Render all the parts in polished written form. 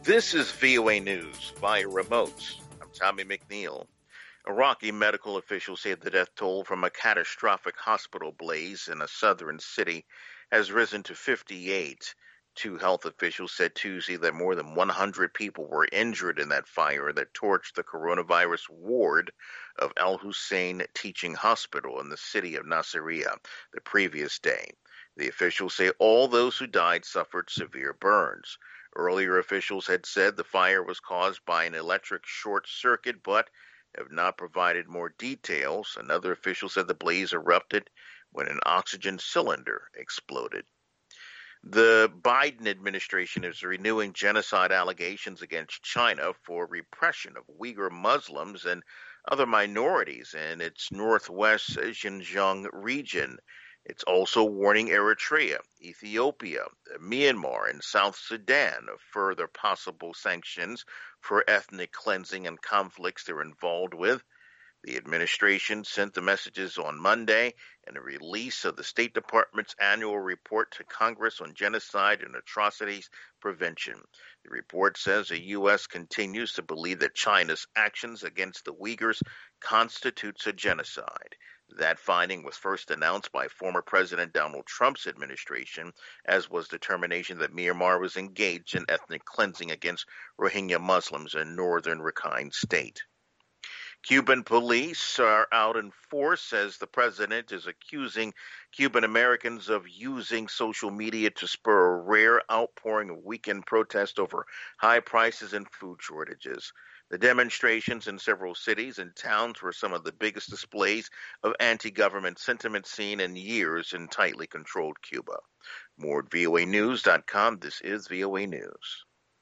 This is VOA News via remote. I'm Tommy McNeil. Iraqi medical officials say the death toll from a catastrophic hospital blaze in a southern city has risen to 58. Two health officials said Tuesday that more than 100 people were injured in that fire that torched the coronavirus ward of Al Hussein Teaching Hospital in the city of Nasiriyah the previous day. The officials say all those who died suffered severe burns. Earlier officials had said the fire was caused by an electric short circuit, but have not provided more details. Another official said the blaze erupted when an oxygen cylinder exploded. The Biden administration is renewing genocide allegations against China for repression of Uyghur Muslims and other minorities in its northwest Xinjiang region. It's also warning Eritrea, Ethiopia, Myanmar, and South Sudan of further possible sanctions for ethnic cleansing and conflicts they're involved with. The administration sent the messages on Monday in a release of the State Department's annual report to Congress on genocide and atrocities prevention. The report says the U.S. continues to believe that China's actions against the Uyghurs constitutes a genocide. That finding was first announced by former President Donald Trump's administration, as was determination that Myanmar was engaged in ethnic cleansing against Rohingya Muslims in northern Rakhine State. Cuban police are out in force as the president is accusing Cuban Americans of using social media to spur a rare outpouring of weekend protest over high prices and food shortages. The demonstrations in several cities and towns were some of the biggest displays of anti-government sentiment seen in years in tightly controlled Cuba. More at voanews.com. This is VOA News.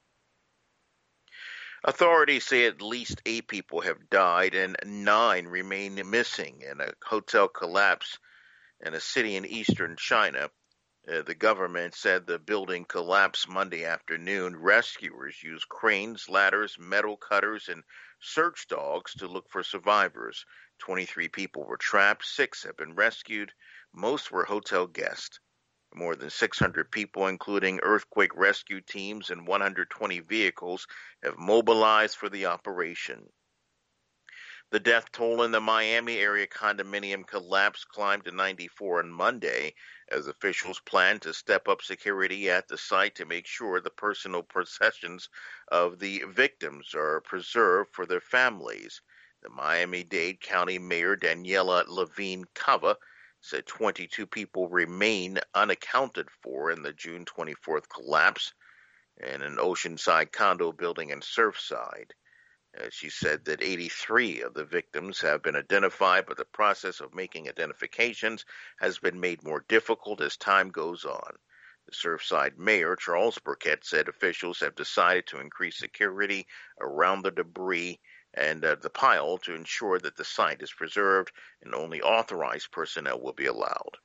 Authorities say at least 8 people have died and 9 remain missing in a hotel collapse in a city in eastern China. The government said the building collapsed Monday afternoon. Rescuers used cranes, ladders, metal cutters, and search dogs to look for survivors. 23 people were trapped. 6 have been rescued. Most were hotel guests. More than 600 people, including earthquake rescue teams and 120 vehicles, have mobilized for the operation. The death toll in the Miami area condominium collapse climbed to 94 on Monday as officials plan to step up security at the site to make sure the personal possessions of the victims are preserved for their families. The Miami-Dade County Mayor Daniela Levine Cava said 22 people remain unaccounted for in the June 24th collapse in an Oceanside condo building in Surfside. She said that 83 of the victims have been identified, but the process of making identifications has been made more difficult as time goes on. The Surfside mayor, Charles Burkett, said officials have decided to increase security around the debris and the pile to ensure that the site is preserved and only authorized personnel will be allowed.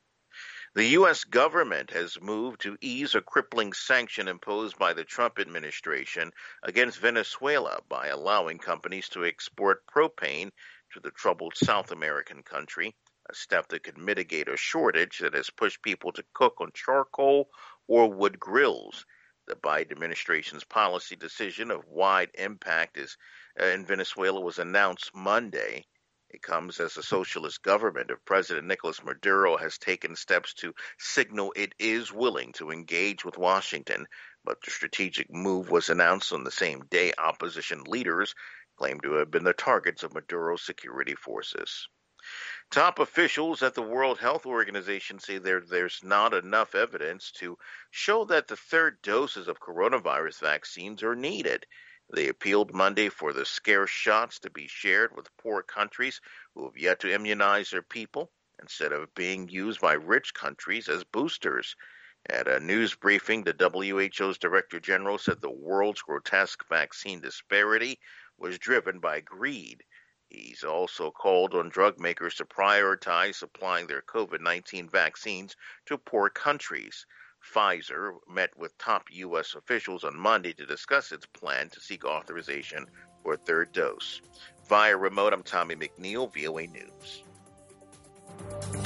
The U.S. government has moved to ease a crippling sanction imposed by the Trump administration against Venezuela by allowing companies to export propane to the troubled South American country, a step that could mitigate a shortage that has pushed people to cook on charcoal or wood grills. The Biden administration's policy decision of wide impact in Venezuela was announced Monday. It comes as the socialist government of President Nicolas Maduro has taken steps to signal it is willing to engage with Washington, but the strategic move was announced on the same day opposition leaders claimed to have been the targets of Maduro's security forces. Top officials at the World Health Organization say there's not enough evidence to show that the third doses of coronavirus vaccines are needed. They appealed Monday for the scarce shots to be shared with poor countries who have yet to immunize their people instead of being used by rich countries as boosters. At a news briefing, the WHO's Director General said the world's grotesque vaccine disparity was driven by greed. He's also called on drug makers to prioritize supplying their COVID-19 vaccines to poor countries. Pfizer met with top U.S. officials on Monday to discuss its plan to seek authorization for a third dose. Via remote, I'm Tommy McNeil, VOA News.